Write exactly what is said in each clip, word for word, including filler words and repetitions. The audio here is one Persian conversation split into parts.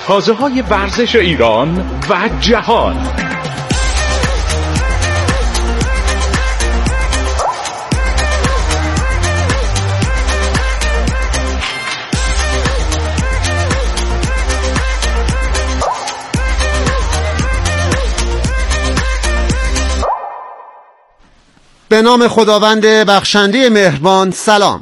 تازه‌های ورزش ایران و جهان. به نام خداوند بخشنده مهربان. سلام.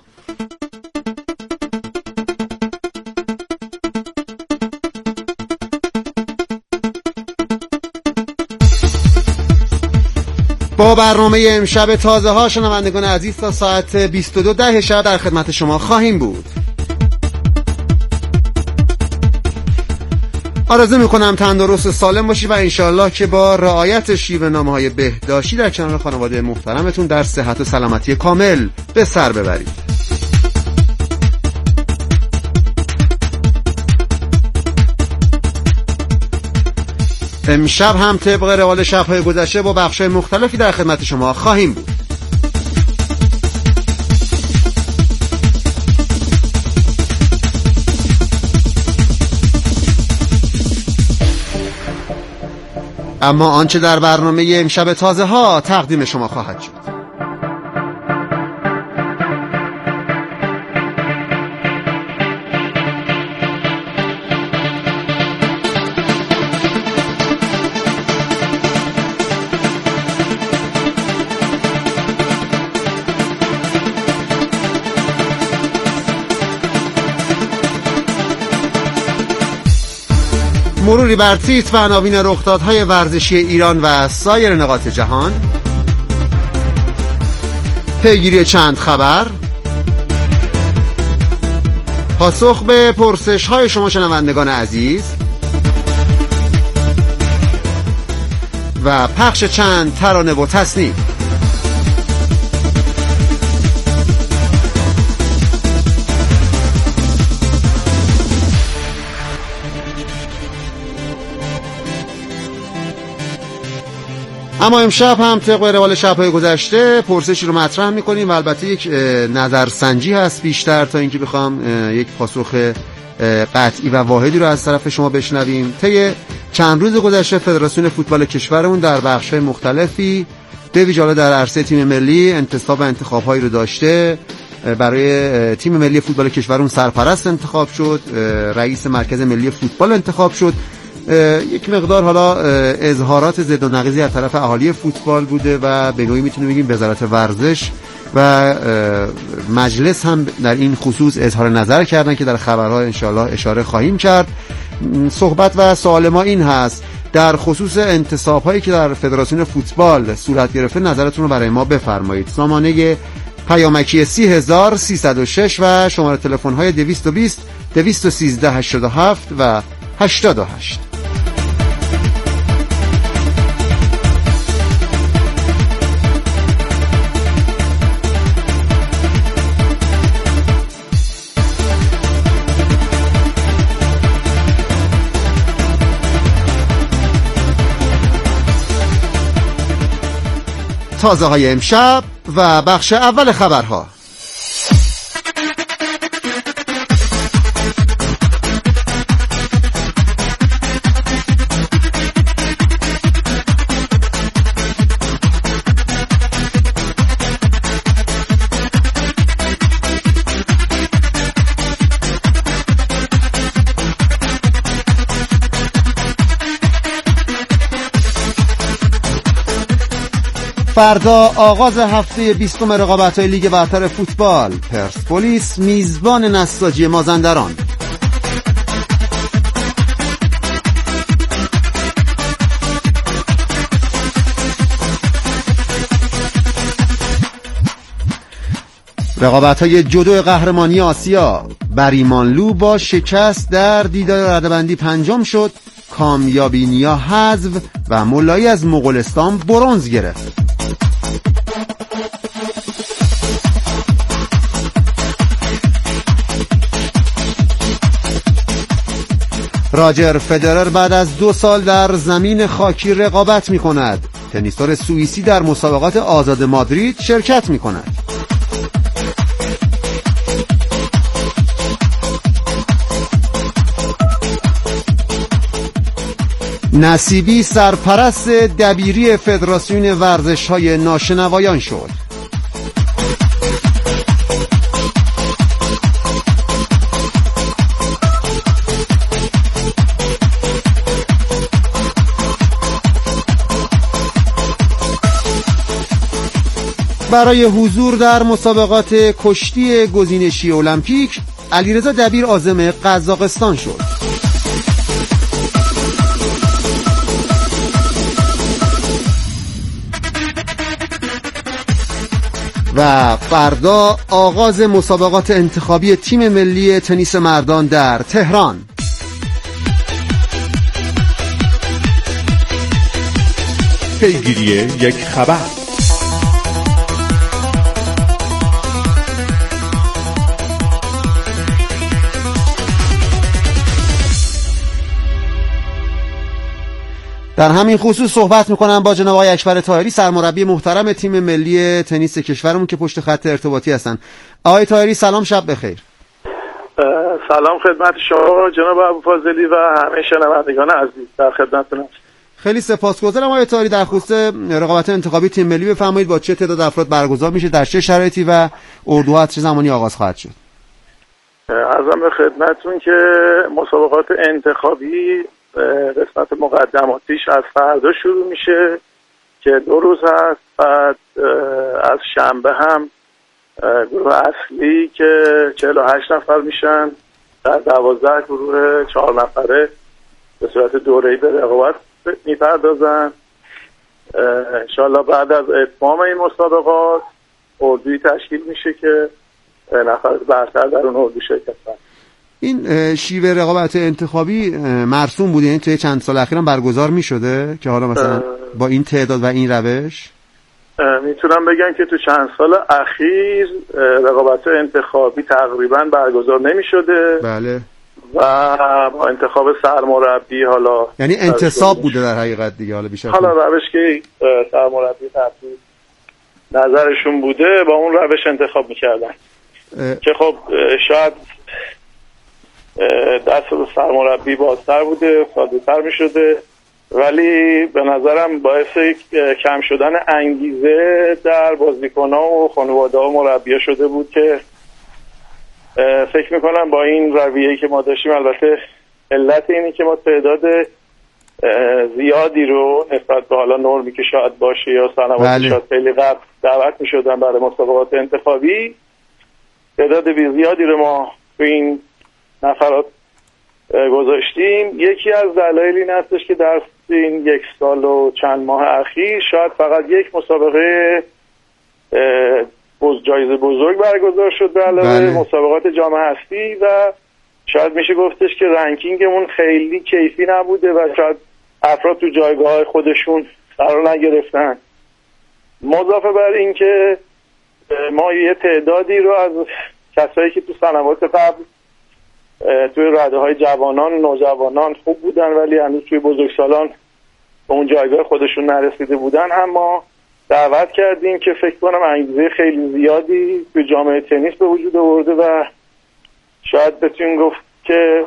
با برنامه امشب تازه ها شنوندگان عزیز تا ساعت بیست و دو ده شب در خدمت شما خواهیم بود. آرزو میکنم تندرست و سالم باشی و انشالله که با رعایت شیوه نامه‌های بهداشتی در کنار خانواده محترمتون در صحت و سلامتی کامل به سر ببرید. امشب هم طبق روال شب‌های گذشته با بخش‌های مختلفی در خدمت شما خواهیم بود. اما آنچه در برنامه امشب تازه ها تقدیم شما خواهد شد مروری بر تیتر و عناوین رخدادهای ورزشی ایران و سایر نقاط جهان، پیگیری چند خبر، پاسخ به پرسش‌های شما شنوندگان عزیز و پخش چند ترانه و تصنیف. اما امشب هم طبق روال شب‌های گذشته پرسشی رو مطرح می‌کنیم و البته یک نظرسنجی هست بیشتر تا اینکه بخوام یک پاسخ قطعی و واحدی رو از طرف شما بشنویم. طی چند روز گذشته فدراسیون فوتبال کشورمون در بخش‌های مختلفی به ویژه در عرصه تیم ملی انتصاب و انتخاب‌هایی رو داشته. برای تیم ملی فوتبال کشورمون سرپرست انتخاب شد، رئیس مرکز ملی فوتبال انتخاب شد. یک مقدار حالا اظهارات ضد و نقیضی از طرف اهالی فوتبال بوده و به نوعی میتونیم بگیم وزارت ورزش و مجلس هم در این خصوص اظهار نظر کردن که در خبرها انشاءالله اشاره خواهیم کرد. صحبت و سوال ما این هست: در خصوص انتصاب هایی که در فدراسیون فوتبال صورت گرفته نظرتون رو برای ما بفرمایید. سامانه پیامکی سی هزار سیصد و شش و شماره تلفن های دویست و بیست دویست و سیزده هشتاد و هفت و هشتاد و هشت. تازه های امشب و بخش اول خبرها. فردا آغاز هفته بیستم رقابت‌های لیگ برتر فوتبال. پرسپولیس میزبان نساجی مازندران. رقابت‌های جودو قهرمانی آسیا. بریمانلو با شکست در دیدار رده‌بندی پنجم شد. کامیابینیا حذف و مولایی از مغولستان برنز گرفت. راجر فدرر بعد از دو سال در زمین خاکی رقابت می کند. تنیسور سوئیسی در مسابقات آزاد مادرید شرکت می کند. نصیبی سرپرست دبیری فدراسیون ورزش‌های ناشنوایان شد. برای حضور در مسابقات کشتی گزینشی المپیک، علیرضا دبیر عازم قزاقستان شد. و فردا آغاز مسابقات انتخابی تیم ملی تنیس مردان در تهران. پیگیری یک خبر. در همین خصوص صحبت میکنم با جناب آقای اکبر طاهری، سرمربی محترم تیم ملی تنیس کشورمون که پشت خط ارتباطی هستن. آقای طاهری سلام، شب بخیر. سلام خدمت شما جناب ابوفاضلی و همه شنوندگان عزیز، در خدمتتون هستم. خیلی سپاسگزارم آقای طاهری. در خصوص رقابت انتخابی تیم ملی بفرمایید با چه تعداد افراد برگزار میشه، در چه شرایطی و اردوها چه زمانی آغاز خواهد شد؟ عرضم به خدمتتون که مسابقات انتخابی قسمت مقدماتیش از فردا شروع میشه که دو روز هست. بعد از شنبه هم گروه اصلی که چهل و هشت نفر میشن در دوازده گروه چهار نفره به صورت دوره‌ای به رقابت میپردازن. انشالله بعد از اتمام این مسابقات اردوی تشکیل میشه که نفر برتر در اون اردو شرکت کنن. این شیوه رقابت انتخابی مرسوم بوده، یعنی توی چند سال اخیرم برگزار می شده که حالا مثلا با این تعداد و این روش؟ میتونم بگم که تو چند سال اخیر رقابت انتخابی تقریبا برگزار نمی شده. بله. و با انتخاب سرمربی حالا یعنی انتصاب بوده در حقیقت دیگه، حالا بیشتر حالا روش که سرمربی تبدیل نظرشون بوده با اون روش انتخاب میکردن که خب شاید دست به سرمربی بازتر بوده، ساده تر می شده، ولی به نظرم باعث کم شدن انگیزه در بازیکن‌ها و خانواده ها و مربی‌ها شده بود که فکر میکنم با این رویه‌ای که ما داشتیم، البته علت اینی که ما تعداد زیادی رو نسبت به حالا نرمی که شاید باشه یا سنواتی شاید خیلی قبل دعوت می شدن برای مسابقات انتخابی، تعداد زیادی رو ما تو این نفرات گذاشتیم. یکی از دلایل این هستش که در این یک سال و چند ماه اخیر شاید فقط یک مسابقه جایزه بزرگ برگزار شد به علاوه مسابقات جام هستی و شاید میشه گفتش که رنکینگمون خیلی کیفی نبوده و شاید افراد تو جایگاه خودشون قرار نگرفتن. مضافه بر این که ما یه تعدادی رو از کسایی که تو سنوات قبل توی رده های جوانان نوجوانان خوب بودن ولی هنوز توی بزرگسالان به اون جایگاه خودشون نرسیده بودن هم ما دعوت کردیم که فکر کنم انگیزه خیلی زیادی توی جامعه تنیس به وجود آورده و شاید بتونیم گفت که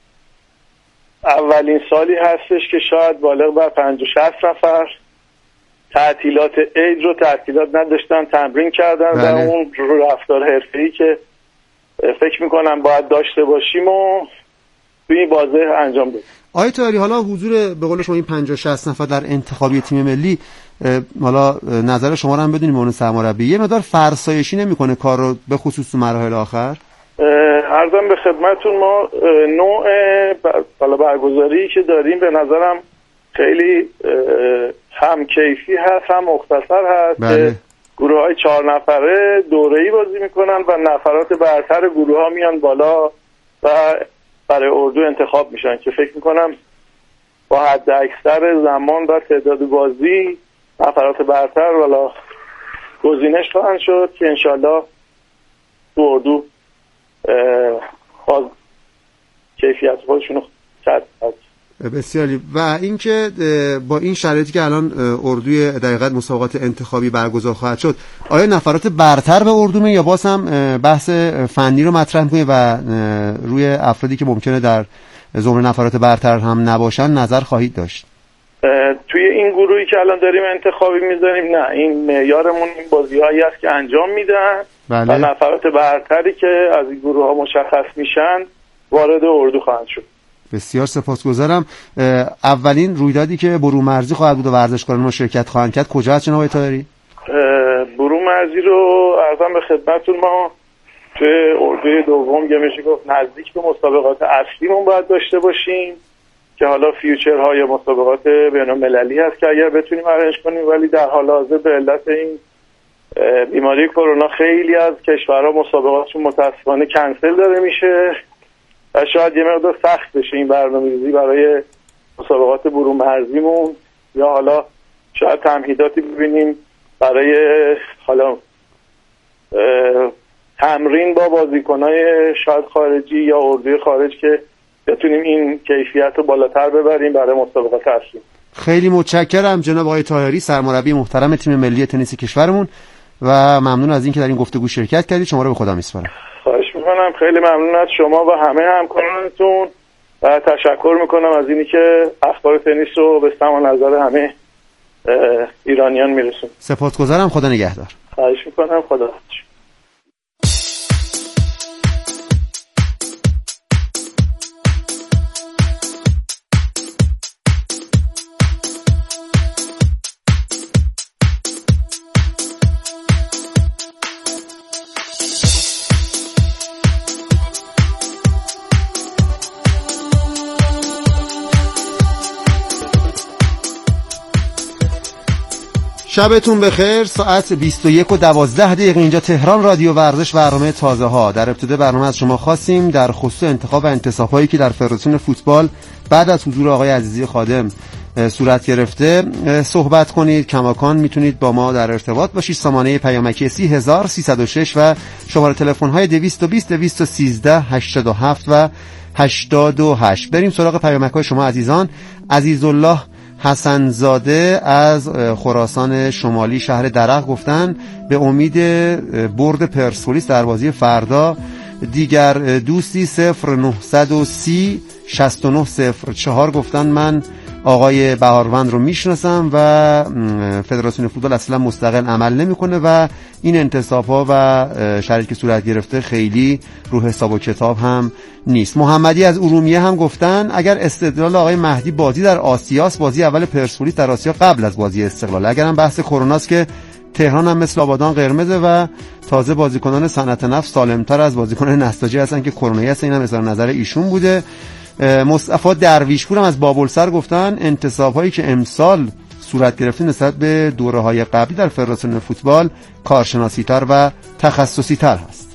اولین سالی هستش که شاید بالغ بر پنجاه شصت نفر تعطیلات عید رو تعطیلات نداشتن، تمرین کردن بله. و اون رفتار حرفه‌ای که فکر میکنم باید داشته باشیم و توی این بازه انجام بدیم. آقای طاهری، حالا حضور به قول شما این پنجاه شصت نفر در انتخابی تیم ملی، حالا نظر شما رو هم بدونیم اون سرمربی یه مقدار فرسایشی نمیکنه کار رو به خصوص تو مراحل آخر؟ عرضم به خدمتون ما نوع حالا برگزاری که داریم به نظرم خیلی هم کیفی هست هم مختصر هست. بله. گروه های چهار نفره دوره‌ای بازی میکنن و نفرات برتر گروه ها میان بالا و برای اردو انتخاب میشن که فکر میکنم با حد اکثر زمان و تعداد بازی نفرات برتر والا گزینش خواهند شد که انشالله تو اردو باز کیفیت خودشون رو کرد. بسیاری. و اینکه با این شرایطی که الان اردوی دقیقاً مسابقات انتخابی برگزار خواهد شد، آیا نفرات برتر به اردو می یا باز هم بحث فنی رو مطرح می‌کنید و روی افرادی که ممکنه در زمره نفرات برتر هم نباشن نظر خواهید داشت؟ معیاری که الان داریم انتخابی میذاریم، نه، این معیارمون این بازی‌هایی است که انجام میدن بله. و نفرات برتری که از این گروه ها مشخص میشن وارد اردو خواهند شد. بسیار سپاسگزارم. اولین رویدادی که برون مرزی خواهد بود و ورزشکاران ما شرکت خواهند کرد کجا هست جناب طاهری؟ برون مرزی رو عرضم به خدمتتون، ما توی اردوی دوم که میشه گفت نزدیک به مسابقات اصلیمون باید داشته باشیم که حالا فیوچرهای مسابقات بین‌المللی هست که اگر بتونیم ارنج کنیم، ولی در حال حاضر به علت این بیماری کرونا خیلی از کشورها مسابقاتشون متاسفانه کنسل داره میشه و شاید یه مقدار سخت بشه این برنامه‌ریزی برای مسابقات برون مرزیمون، یا حالا شاید تمهیداتی ببینیم برای حالا تمرین با بازیکنای شاید خارجی یا اردوی خارج که بتونیم این کیفیت رو بالاتر ببریم برای مسابقات اصلی. خیلی متشکرم جناب آقای طاهری، سرمربی محترم تیم ملی تنیس کشورمون، و ممنون از اینکه در این گفتگو شرکت کردید. شما رو به خدا میسپارم. خواهش میکنم، خیلی ممنون از شما و همه همکارانتون و تشکر میکنم از اینی که اخبار تنیس رو به سمع نظر همه ایرانیان میرسون. سپاسگزارم، خدا نگهدار. خواهش میکنم، خدا حافظ. شبتون بخیر. ساعت بیست و یک و دوازده دقیقه اینجا تهران، رادیو ورزش، برنامه تازه ها. در ابتدا برنامه از شما خواستیم در خصوص انتخاب و انتصاب هایی که در فدراسیون فوتبال بعد از حضور آقای عزیزی خادم صورت گرفته صحبت کنید. کماکان میتونید با ما در ارتباط باشید. سامانه پیامکی سی هزار سیصد و شش و شماره تلفن های دویست و بیست دویست و سیزده هشتاد و هفت و هشتاد و هشت. بریم سراغ پیامک های شما عزیزان. عزیزالله حسنزاده از خراسان شمالی شهر درق گفتن به امید برد پرسپولیس در بازی فردا. دیگر دوستی صفر نهصد و سی شصت و نه صفر چهار گفتن من آقای بهاروند رو میشناسم و فدراسیون فوتبال اصلا مستقل عمل نمیکنه و این انتصاب ها و شرایطی که صورت گرفته خیلی رو حساب و کتاب هم نیست. محمدی از ارومیه هم گفتن اگر استدلال آقای مهدی بازی در آسیاس، بازی اول پرسپولیس در آسیا قبل از بازی استقلال، اگرم بحث کروناست که تهران هم مثل آبادان قرمزه و تازه بازیکنان صنعت نفت سالمتر از بازیکنان نساجی هستن که کرونایی هستن. اینم اظهار نظر ایشون بوده. مصطفی درویشپور هم از بابلسر گفتن انتصاب‌هایی که امسال صورت گرفته نسبت به دوره‌های قبلی در فدراسیون فوتبال کارشناسی‌تر و تخصصی‌تر هست.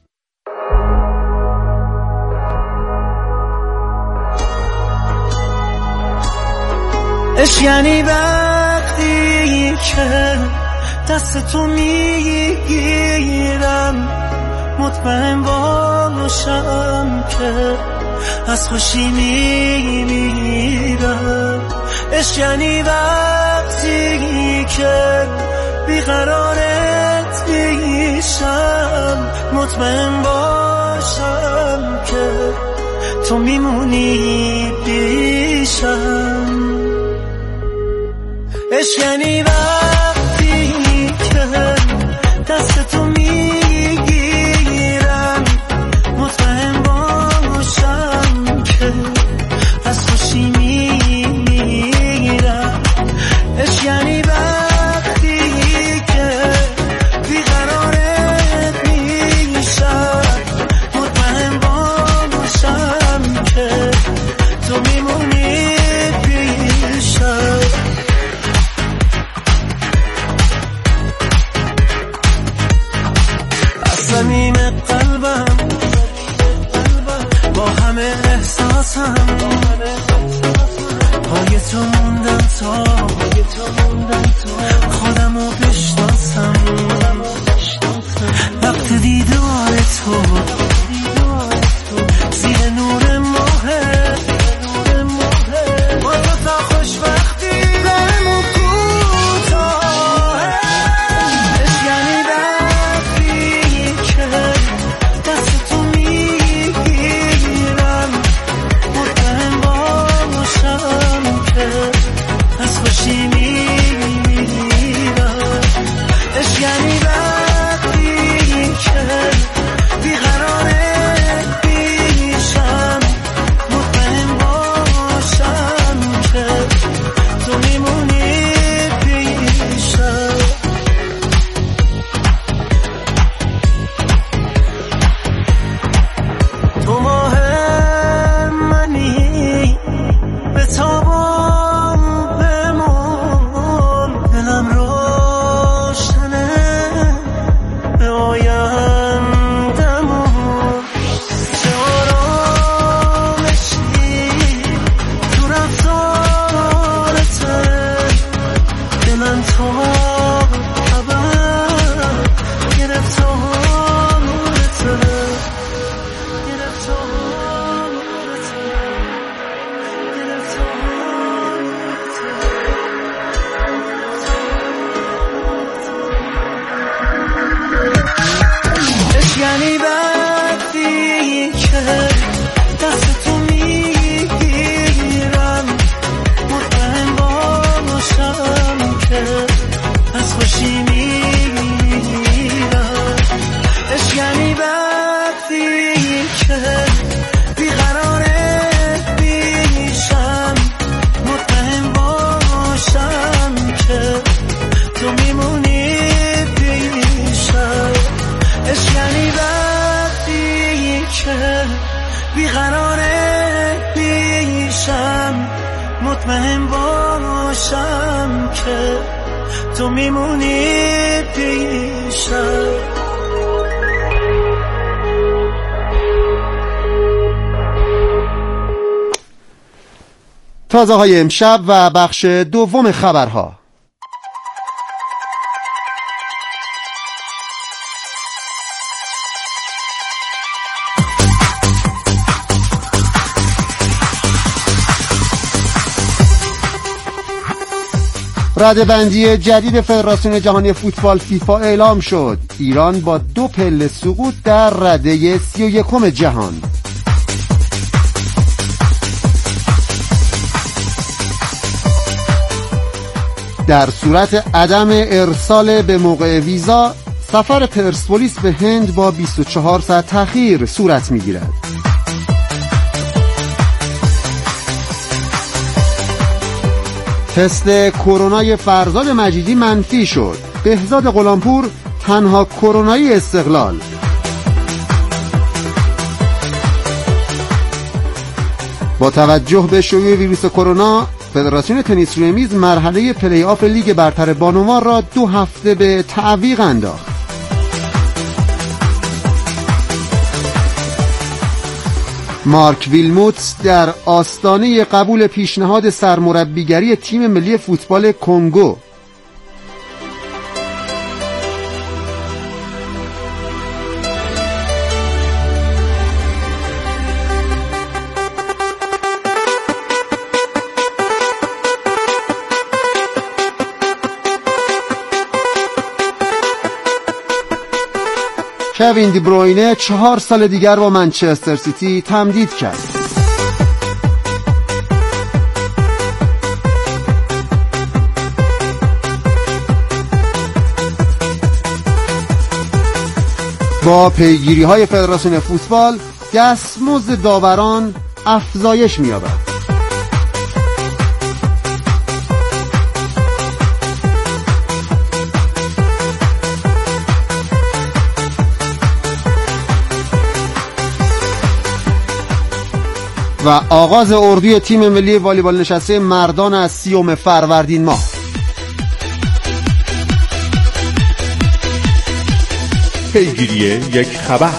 اش یعنی وقتی که دست تو میگیرم مطمئن باشم که از خوشی میمیرم. عشق یعنی وقتی که بیقرارت میشم مطمئن باشم که تو میمونی پیشم. عشق یعنی وقتی که دست تو میگیرم مطمئن باشم که از خوشی میمیرم. عشق یعنی وقتی که بیقرارت میشم مطمئن باشم که تو میمونی پیشم. صمیم قلبم با همه احساسم پای تو موندم تا خودمو بشناسم. وقت دیدار تو زیر نور ماه با تو تا خوشبختی دارمو کوتاه. یعنی وقتی که دست تو میگیرم مطمئن باشم که از خوشی میمیرم. که دست تو میگیرم، مطمئن باشم که از خوشی میمیرم. عشق یعنی وقتی که بیقراره بیشم، مطمئن باشم که تو میمونی پیشم. عشق یعنی وقتی که بیقراره بیشم، مطمئن باشم که تو میمونی پیشم. تازه های امشب و بخش دوم خبرها. رده‌بندی جدید فدراسیون جهانی فوتبال فیفا اعلام شد. ایران با دو پله سقوط در رده سی و یکم جهان. در صورت عدم ارسال به موقع ویزا، سفر پرسپولیس به هند با بیست و چهار ساعت تأخیر صورت می‌گیرد. تست کرونای فرزاد مجیدی منفی شد. بهزاد غلامپور تنها کرونایی استقلال. با توجه به شیوع ویروس کرونا، فدراسیون تنیس روی میز مرحله پلی آف لیگ برتر بانوان را دو هفته به تعویق انداخت. مارک ویلموت در آستانه قبول پیشنهاد سرمربیگری تیم ملی فوتبال کنگو. کوین دی بروینه چهار سال دیگر با منچستر سیتی تمدید کرد. با پیگیری های فدراسیون فوتبال، دستمزد داوران افزایش می‌یابد. و آغاز اردوی تیم ملی والیبال نشسته مردان از سیوم فروردین ماه. پیگیری یک خبر.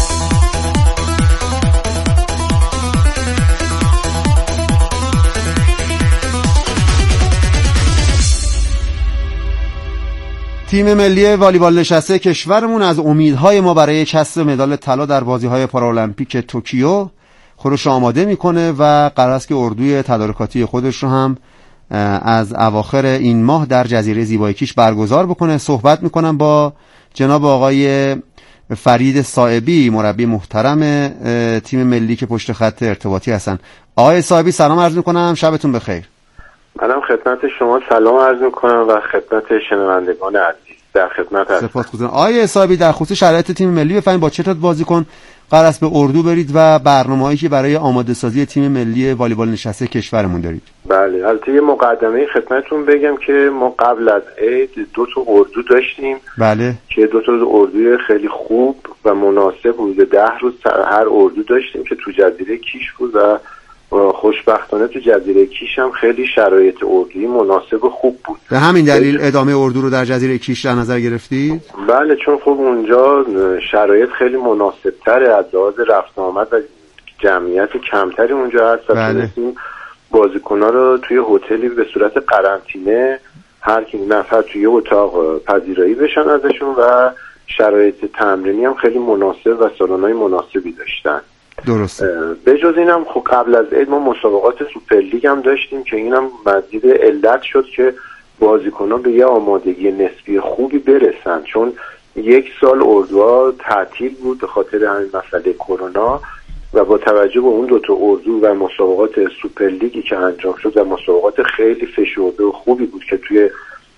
تیم ملی والیبال نشسته کشورمون از امیدهای ما برای کسب مدال طلا در بازی‌های پارالمپیک توکیو خودش آماده میکنه و قرار است که اردوی تدارکاتی خودش رو هم از اواخر این ماه در جزیره زیبای کیش برگزار بکنه. صحبت میکنم با جناب آقای فرید صائبی، مربی محترم تیم ملی که پشت خط ارتباطی هستن. آقای صائبی سلام عرض میکنم، شبتون بخیر. منم خدمت شما سلام عرض میکنم و خدمت شنوندگان عزیز در خدمت هستم. سپاسگزارم. آقای صائبی، در خصوص شرایط تیم ملی بفرمایید با چه تعداد بازیکن قرار است به اردو برید و برنامه‌هایی که برای آماده سازی تیم ملی والیبال نشسته کشورمون دارید؟ بله، البته یه مقدمه خدمتتون بگم که ما قبل از عید دو تا اردو داشتیم. بله. که دو تا اردوی خیلی خوب و مناسب بود. ده روز هر اردو داشتیم که تو جزیره کیش بود و خوشبختانه تو جزیره کیش هم خیلی شرایط اردویی مناسب و خوب بود. به همین دلیل ادامه اردو رو در جزیره کیش در نظر گرفتید؟ بله، چون خب اونجا شرایط خیلی مناسب تره از لحاظ رفت آمد و جمعیت کمتری اونجا هست. بله. بازیکن‌ها رو توی هتلی به صورت قرنطینه هر کی نفر توی اتاق پذیرایی بشن ازشون و شرایط تمرینی هم خیلی مناسب و سالن‌های مناسبی داشتن. درسته. به جز اینم خب قبل از عید ما مسابقات سوپرلیگ هم داشتیم که اینم مزید علت شد که بازیکن‌ها به یه آمادگی نسبی خوبی برسن، چون یک سال اردوها تعطیل بود به خاطر همین مسئله کرونا و با توجه به اون دوتا اردو و مسابقات سوپر لیگی که انجام شد و مسابقات خیلی فشرده و خوبی بود که توی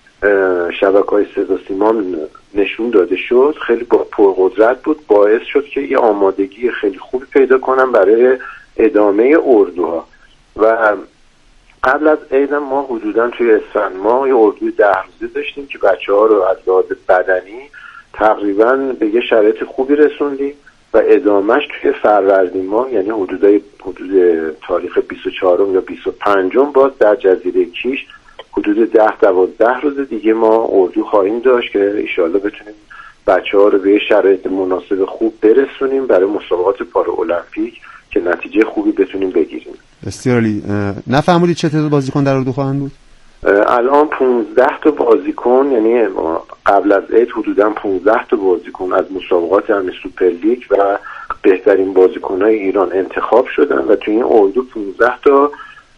شبکه‌های صدا و سیما نشون داده شد، خیلی با پرقدرت بود، باعث شد که یه آمادگی خیلی خوبی پیدا کنم برای ادامه اردوها. و قبل از عید ما حدودا توی اسفند ما یه اردوی ده روزه داشتیم که بچه‌ها رو از لحاظ بدنی تقریبا به یه شرایط خوبی رسوندیم و ادامهش توی فروردین ماه، یعنی حدودای حدود تاریخ بیست و چهارم یا بیست و پنجم باز در جزیره کیش حدود ده دوازده روز دیگه ما اردو خواهیم داشت که ایشالله بتونیم بچه ها رو به شرایط مناسب خوب برسونیم برای مسابقات پارالمپیک که نتیجه خوبی بتونیم بگیریم. بسیار عالی. نفهمیدید چه تعداد بازیکن در اردو خواهند بود؟ الان پانزده تا بازیکن، یعنی قبل از عید حدودا پانزده تا بازیکن از مسابقات همین سوپر لیگ و بهترین بازیکن‌های ایران انتخاب شدن و توی این اردو پانزده تا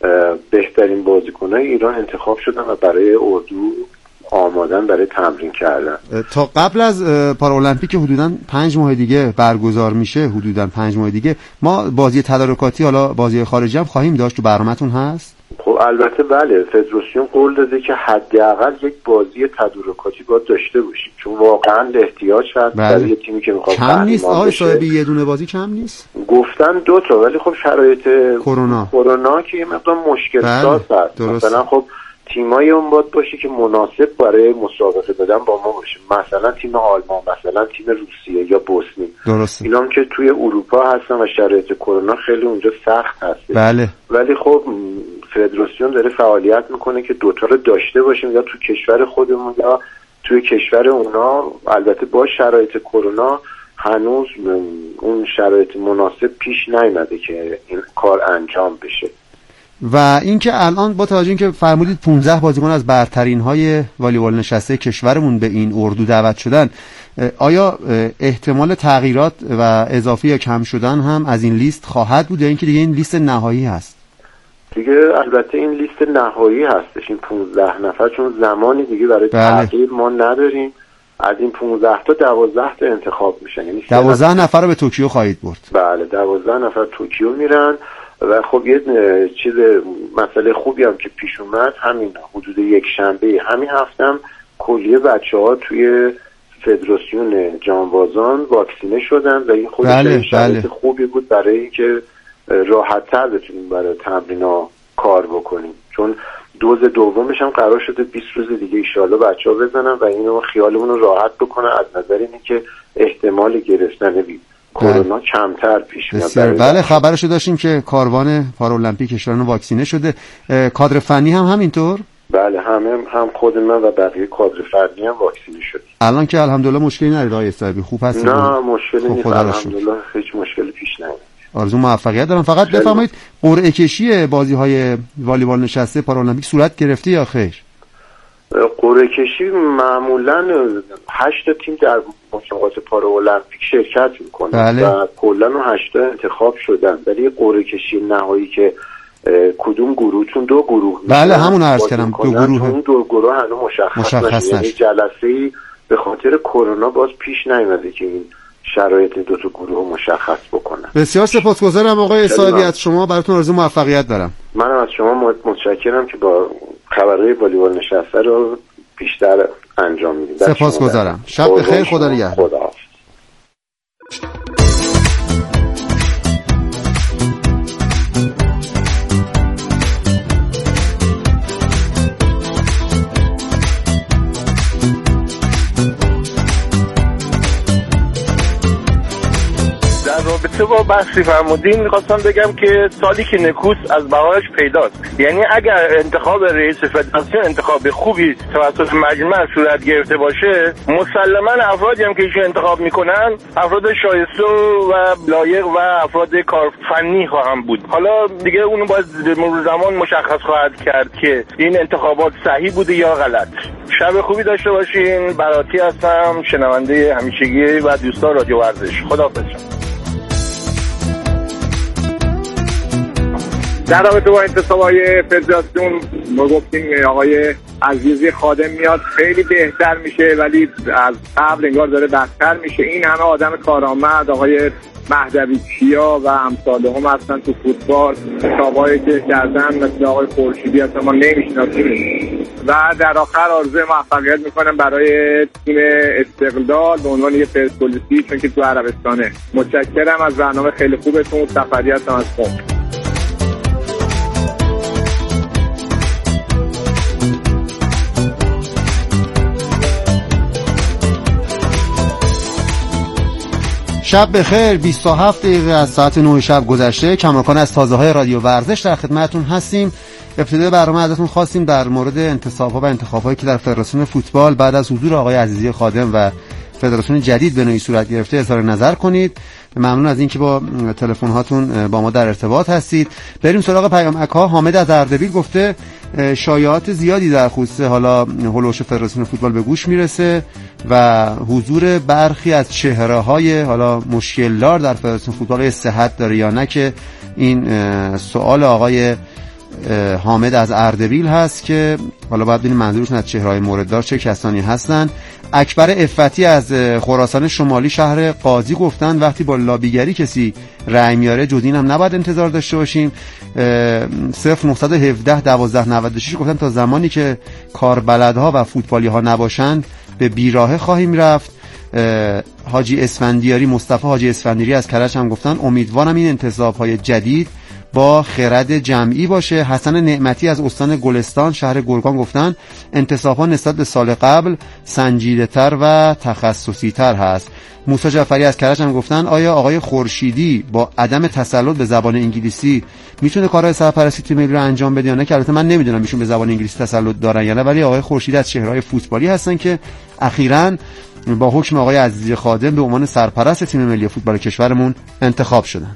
بهترین بازیکن‌های ایران انتخاب شدن و برای اردو آمادن برای تمرین کردن. تا قبل از پارالمپیک حدوداً پنج ماه دیگه برگزار میشه، حدوداً پنج ماه دیگه ما بازی تدارکاتی، حالا بازی خارجی هم خواهیم داشت، تو برنامه‌تون هست؟ خب البته بله، فدراسیون قول داده که حداقل یک بازی تدارکاتی باید داشته باشیم، چون واقعا احتیاج هست برای یه تیمی که میخواد کم نیست. آقای صاحبی یه دونه بازی کم نیست؟ گفتن دو تا، ولی خب شرایط کرونا کرونا که یه مقدار مشکل ساز هست. مثلا خب تیمای اون باید باشه که مناسب برای مسابقه دادن با ما باشه، مثلا تیم آلمان، مثلا تیم روسیه یا بوسنی. درسته. اینا هم که توی اروپا هستن و شرایط کرونا خیلی اونجا سخت هست. بله. ولی خب فدراسیون داره فعالیت میکنه که دوتا رو داشته باشیم، یا تو کشور خودمون یا توی کشور اونا. البته با شرایط کرونا هنوز اون شرایط مناسب پیش نیامده که این کار انجام بشه. و اینکه الان با توجه اینکه فرمودید پانزده بازیکن از برترین های والیبال نشسته کشورمون به این اردو دعوت شدن، آیا احتمال تغییرات و اضافه یا کم شدن هم از این لیست خواهد بود یا اینکه دیگه این لیست نهایی هست؟ دیگه البته این لیست نهایی هستش، این پانزده نفر، چون زمانی دیگه برای بله. تغییر ما نداریم. از این پانزده تا دوازده تا انتخاب میشن، یعنی دوازده نفر رو به توکیو خواهید برد. بله، دوازده نفر توکیو میرن. و خب یه چیز مسئله خوبی هم که پیش اومد، همین حدود یک شنبه همین هفتم کلیه بچه ها توی فدراسیون جانبازان واکسینه شدن و این خودش بله، شرایط بله. خوبی بود برای اینکه راحت تر بتونیم برای تمرینا کار بکنیم، چون دوز دومش هم قرار شده بیست روز دیگه ایشالله بچه ها بزنن و اینو خیالمون رو راحت بکنن از نظر اینه که احتمال گرفتن بید کرونا کمتر پیش میاد. بله، خبرشو داشتیم که کاروان پارالمپیک کشوران واکسینه شده. کادر فنی هم همینطور؟ بله، همه هم خود من و بقیه کادر فنی هم واکسینه شد. الان که الحمدلله مشکلی ندارید آقای صاحبی؟ خوب هستید؟ نه مشکلی نیست الحمدلله، هیچ مشکلی پیش نیامد. آرزو موفقیت دارم. فقط بفرمایید قرعه کشی بازی‌های والیبال نشسته پارالمپیک صورت گرفته یا خیر؟ قرعه کشی معمولا هشت تیم در مسابقات پارالمپیک شرکت میکنن. بله. و کلا هشت انتخاب شدن، ولی قرعه کشی نهایی که کدوم گروه، چون دو گروه بله همون عرض کردم دو گروه، اون دو گروه هنوز مشخص, مشخص نشد. یعنی جلسه‌ای به خاطر کرونا باز پیش نیامده که این شرایط دو تا گروه مشخص بکنن. بسیار سپاسگزارم آقای صاحبی از شما، براتون آرزو موفقیت دارم. منم از شما متشکرم که با خبرهای والیبال نشسته رو بیشتر انجام میدید. سپاسگزارم. شب بخیر، خدا نگهدار. خدا حافظ. رابطه با بحثی فرمودین میخواستم بگم که سالی که نکوس از بهارش پیداست، یعنی اگر انتخاب رئیس فدراسیون انتخاب خوبی توسط مجمع صورت گرفته باشه، مسلما افرادی هم که ایشون انتخاب میکنن افراد شایسته و لایق و افراد کارفنی خواهم بود. حالا دیگه اونو باید به مرور زمان مشخص خواهد کرد که این انتخابات صحیح بوده یا غلط. شب خوبی داشته باشین. براتی هستم، شنونده همیشگی و دوستان رادیو ورزش. خداحافظ. در رابطه با انتصاب‌های فدراسیون ما گفتیم آقای عزیزی خادم میاد خیلی بهتر میشه، ولی از قبل انگار داره بدتر میشه. این همه آدم کارآمد، آقای مهدوی کیا و امثال هم هستن تو فوتبال، حسابایی که کردن مثل آقای خورشیدی اصلا ما نمیشناسیم. و در آخر آرزوی موفقیت میکنم برای تیم استقلال به عنوان یه پرسپولیسی، چون که تو عربستانه. متشکرم از برنامه خیلی خوبتون. سفری هستم از قم. شب بخیر. بیست و هفت دقیقه از ساعت نه شب گذشته. کماکان از تازه های رادیو ورزش در خدمتتون هستیم. ابتدای برنامه ازتون خواستیم در مورد انتصاب‌ها و انتخاب‌هایی که در فدراسیون فوتبال بعد از حضور آقای عزیزی خادم و فدراسیون جدید به نوعی صورت گرفته اظهار نظر کنید. ممنون از اینکه با تلفن هاتون با ما در ارتباط هستید. بریم سراغ پیامک‌ها. حامد از اردبیل گفته شایعات زیادی در خصوص حالا هولوش فدراسیون فوتبال به گوش میرسه و حضور برخی از چهره‌های حالا مشکلدار در فدراسیون فوتبال صحت داره یا نه، که این سوال آقای حامد از اردبیل هست که حالا باید ببینیم منظورشون از چهره‌های مورددار چه کسانی هستن. اکبر افتی از خراسان شمالی شهر قاضی گفتن وقتی با لابیگری کسی رأی میاره جز این هم نباید انتظار داشته باشیم. صفر نه یک هفت دوازده نود و شش گفتن تا زمانی که کاربلدها و فوتبالی ها نباشن به بیراهه خواهیم رفت. حاجی اسفندیاری مصطفی حاجی اسفندیاری از کرج هم گفتن امیدوارم این انتصاب‌های جدید با خرد جمعی باشه. حسن نعمتی از استان گلستان شهر گرگان گفتن انتصاب‌ها نسبت به سال قبل سنجیده‌تر و تخصصی‌تر هست. موسی جعفری از کرج هم گفتن آیا آقای خورشیدی با عدم تسلط به زبان انگلیسی میتونه کارهای سرپرستی تیم ملی رو انجام بده یا نه؟ که البته من نمیدونم ایشون به زبان انگلیسی تسلط دارن یا نه، ولی آقای خورشیدی از چهره‌های فوتبالی هستن که اخیراً با حکم آقای عزیزی خادم به عنوان سرپرست تیم ملی فوتبال کشورمون انتخاب شدن.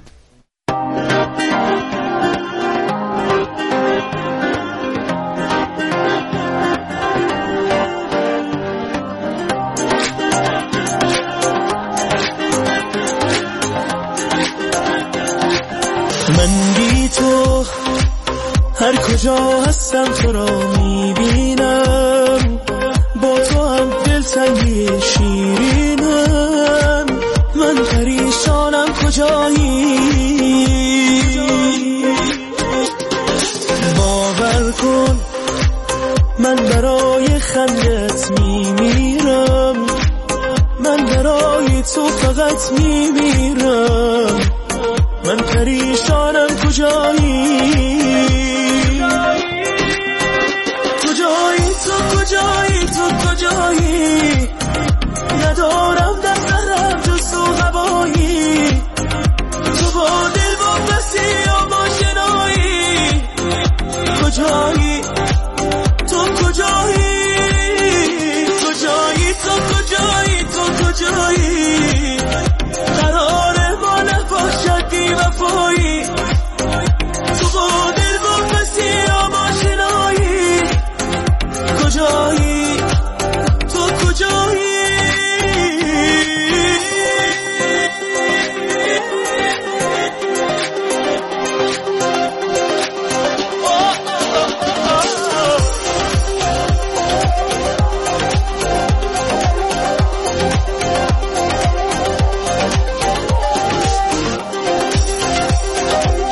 من بی تو هر کجا هستم تو را میبینم، با تو هم دلتنگی شیرینم. من پریشانم کجایی، باور کن من برای خندت میمیرم، من برای تو فقط میمیرم.